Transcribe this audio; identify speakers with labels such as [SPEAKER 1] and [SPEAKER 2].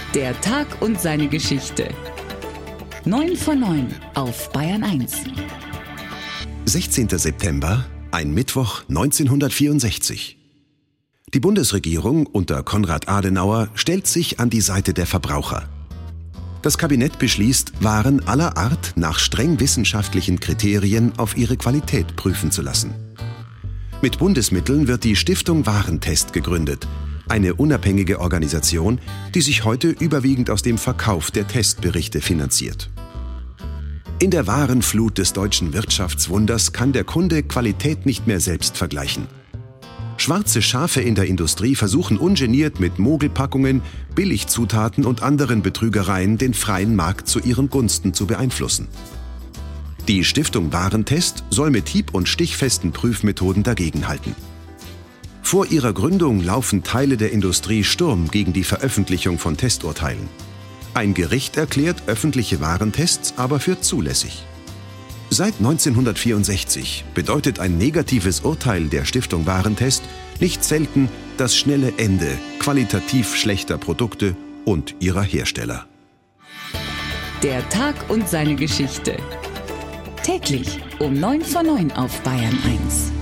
[SPEAKER 1] Der Tag und seine Geschichte. 9 von 9 auf Bayern 1.
[SPEAKER 2] 16. September, ein Mittwoch 1964. Die Bundesregierung unter Konrad Adenauer stellt sich an die Seite der Verbraucher. Das Kabinett beschließt, Waren aller Art nach streng wissenschaftlichen Kriterien auf ihre Qualität prüfen zu lassen. Mit Bundesmitteln wird die Stiftung Warentest gegründet, eine unabhängige Organisation, die sich heute überwiegend aus dem Verkauf der Testberichte finanziert. In der wahren Flut des deutschen Wirtschaftswunders kann der Kunde Qualität nicht mehr selbst vergleichen. Schwarze Schafe in der Industrie versuchen ungeniert mit Mogelpackungen, Billigzutaten und anderen Betrügereien den freien Markt zu ihren Gunsten zu beeinflussen. Die Stiftung Warentest soll mit hieb- und stichfesten Prüfmethoden dagegenhalten. Vor ihrer Gründung laufen Teile der Industrie Sturm gegen die Veröffentlichung von Testurteilen. Ein Gericht erklärt öffentliche Warentests aber für zulässig. Seit 1964 bedeutet ein negatives Urteil der Stiftung Warentest nicht selten das schnelle Ende qualitativ schlechter Produkte und ihrer Hersteller.
[SPEAKER 1] Der Tag und seine Geschichte. Täglich um 9 von 9 auf Bayern 1.